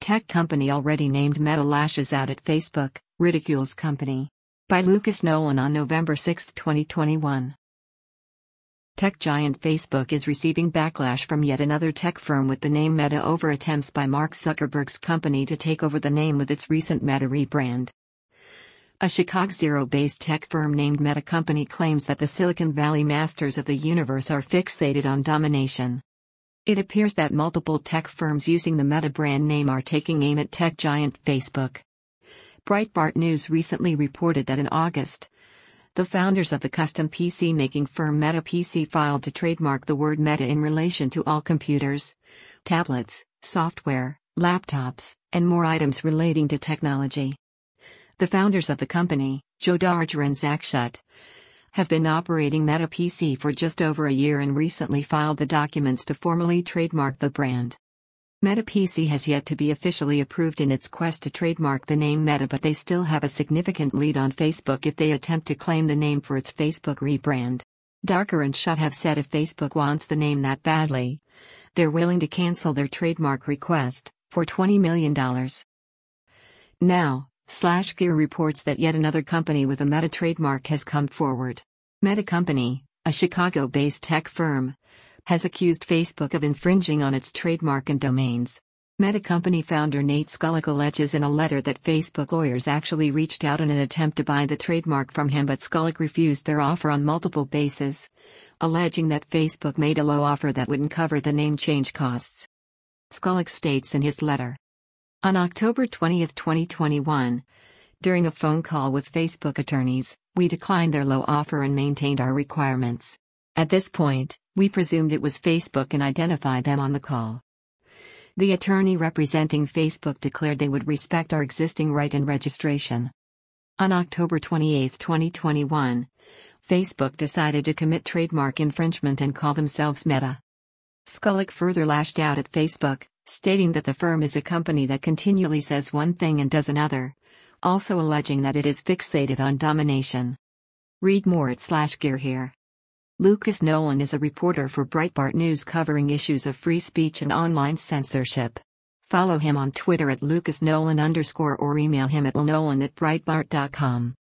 Tech company already named Meta lashes out at Facebook, ridicules company. By Lucas Nolan on November 6, 2021. Tech giant Facebook is receiving backlash from yet another tech firm with the name Meta over attempts by Mark Zuckerberg's company to take over the name with its recent Meta rebrand. A Chicago-based tech firm named Meta Company claims that the Silicon Valley masters of the universe are fixated on domination. It appears that multiple tech firms using the Meta brand name are taking aim at tech giant Facebook. Breitbart News recently reported that in August, the founders of the custom PC making firm Meta PC filed to trademark the word Meta in relation to all computers, tablets, software, laptops, and more items relating to technology. The founders of the company, Joe Darger and Zach Schutt, have been operating Meta PC for just over a year and recently filed the documents to formally trademark the brand. Meta PC has yet to be officially approved in its quest to trademark the name Meta, but they still have a significant lead on Facebook if they attempt to claim the name for its Facebook rebrand. Darger and Schutt have said if Facebook wants the name that badly, they're willing to cancel their trademark request for $20 million. Now, SlashGear reports that yet another company with a Meta trademark has come forward. Meta Company, a Chicago-based tech firm, has accused Facebook of infringing on its trademark and domains. Meta Company founder Nate Skullick alleges in a letter that Facebook lawyers actually reached out in an attempt to buy the trademark from him, but Skullick refused their offer on multiple bases, alleging that Facebook made a low offer that wouldn't cover the name change costs. Skullick states in his letter. On October 20, 2021, during a phone call with Facebook attorneys, we declined their low offer and maintained our requirements. At this point, we presumed it was Facebook and identified them on the call. The attorney representing Facebook declared they would respect our existing right and registration. On October 28, 2021, Facebook decided to commit trademark infringement and call themselves Meta. Skullick further lashed out at Facebook, stating that the firm is a company that continually says one thing and does another, also alleging that it is fixated on domination. Read more at SlashGear here. Lucas Nolan is a reporter for Breitbart News covering issues of free speech and online censorship. Follow him on Twitter at LucasNolan_ or email him at lnolan@breitbart.com.